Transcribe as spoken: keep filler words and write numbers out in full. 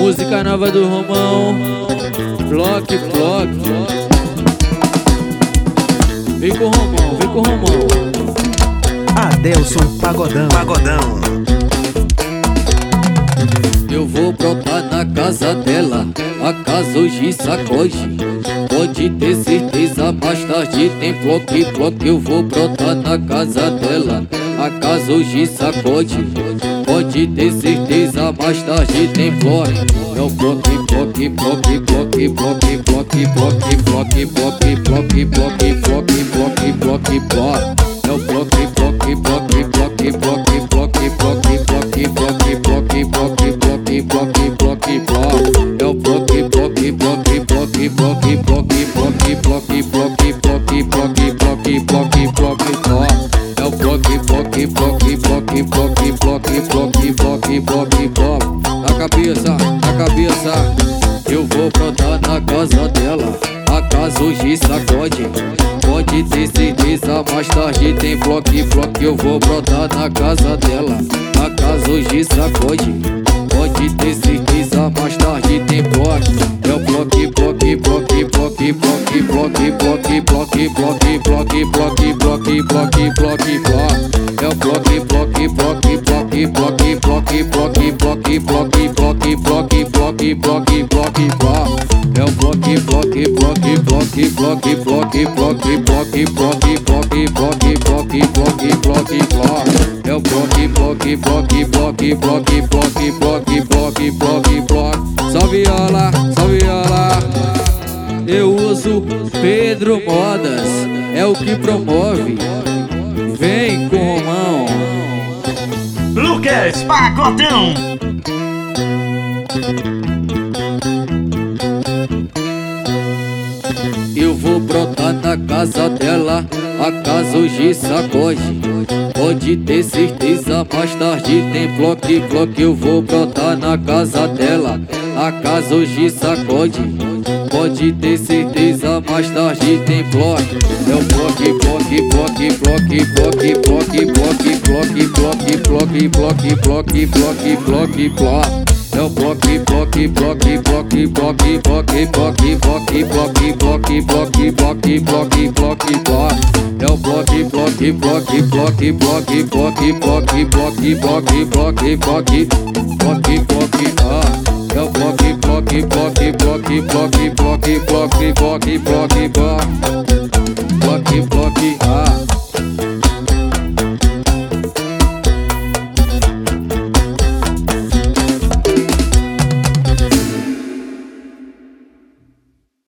Música nova do Romão, Block, Block. Vem com o Romão, vem com o Romão. Adelson Pagodão, Pagodão. Eu vou brotar na casa dela, a casa hoje sacode. Pode ter certeza, mais tarde tem bloque, bloque. Eu vou brotar na casa dela, a casa hoje sacode. Pode ter certeza, mais tarde tem bloque. É o bloque, bloque, bloque, bloque, bloque, bloque, bloque, bloque, bloque, bloque, bloque, bloque, bloque, bloque, bloque. É o bloque, bloque, bloque, bloque, bloque, bloque, bloque, bloque, bloque, bloque, bloque, bloque, bloque, bloque, bloque. É o bloque, bloque, bloque, bloque, bloque, bloque, bloque, bloque, bloque, bloque, bloque, bloque, bloque, bloque, bloque. É o bloque, bloque, bloque, bloque, bloque, bloque, bloque, bloque, bloque, bloque. Na cabeça, na cabeça. Eu vou brotar na casa dela, a casa hoje sacode. Pode ter certeza, mais tarde tem bloque, bloque. Eu vou brotar na casa dela, a casa hoje sacode. Pode ter certeza, mais tarde tem bloque. É o bloque, bloque, bloque, bloque, bloque, bloque, bloque, bloque, bloque, bloque, bloque, bloque, bloque, bloque, bloque. É o bloque, bloque, bloque, bloque, bloque, bloque, bloque, bloque, bloque, bloque, bloque, bloque, bloque, bloque, bloque. É o bloque, bloque, bloque, bloque, bloque, bloque, bloque, bloque, bloque, bloque, bloque, bloque, bloque, bloque, bloque. É o bloque, bloque, bloque, bloque, bloque, bloque, bloque, bloque, bloque, bloque. Só viola, só viola. Eu uso Pedro Modas, é o que promove. Vem com o Romão. Lucas Pagodão. Eu vou brotar na casa dela, a casa hoje sacode. Pode ter certeza, mais tarde tem bloque, bloque. Eu vou brotar na casa dela, a casa hoje sacode. Pode ter certeza, mais tarde tem bloque. É o bloque, bloque, bloque, bloque, bloque, bloque, bloque, bloque, bloque, bloque, bloque, bloque, bloque, bloque, bloque. É o bloque, bloque, bloque, bloque, bloque, bloque, bloque, bloque, bloque, bloque, bloque, bloque, bloque, bloque, bloque. É o bloque, bloque, bloque, bloque, bloque, bloque, bloque, bloque, bloque, bloque, bloque, bloque, bloque, ah. É o bloque, bloque, bloque, bloque, bloque, bloque, bloque, bloque, bloque, bloque, bloque, bloque, ah.